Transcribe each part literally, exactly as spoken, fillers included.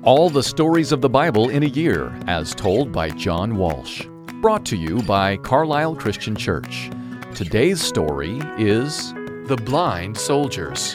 All the stories of the Bible in a year, as told by John Walsh. Brought to you by Carlisle Christian Church. Today's story is The Blind Soldiers.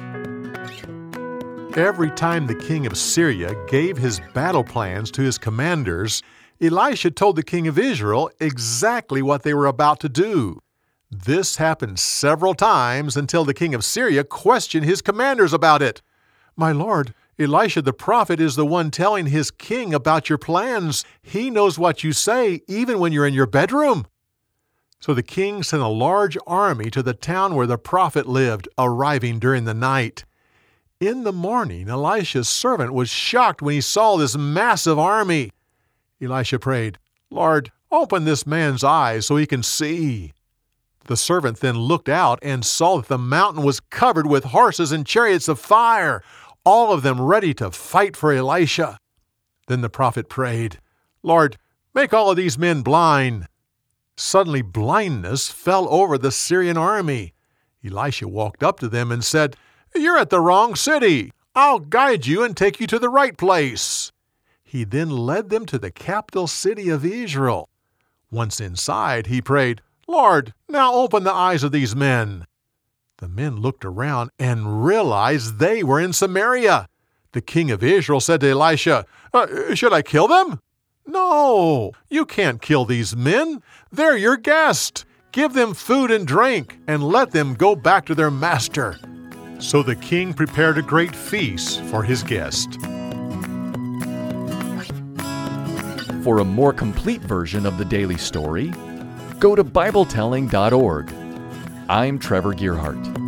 Every time the king of Syria gave his battle plans to his commanders, Elisha told the king of Israel exactly what they were about to do. This happened several times until the king of Syria questioned his commanders about it. "My lord, Elisha the prophet is the one telling his king about your plans. He knows what you say even when you're in your bedroom." So the king sent a large army to the town where the prophet lived, arriving during the night. In the morning, Elisha's servant was shocked when he saw this massive army. Elisha prayed, "Lord, open this man's eyes so he can see." The servant then looked out and saw that the mountain was covered with horses and chariots of fire, all of them ready to fight for Elisha. Then the prophet prayed, "Lord, make all of these men blind." Suddenly blindness fell over the Syrian army. Elisha walked up to them and said, "You're at the wrong city. I'll guide you and take you to the right place." He then led them to the capital city of Israel. Once inside, he prayed, "Lord, now open the eyes of these men." The men looked around and realized they were in Samaria. The king of Israel said to Elisha, uh, "Should I kill them?" "No, you can't kill these men. They're your guests. Give them food and drink and let them go back to their master." So the king prepared a great feast for his guest. For a more complete version of the daily story, go to Bible telling dot org. I'm Trevor Gearhart.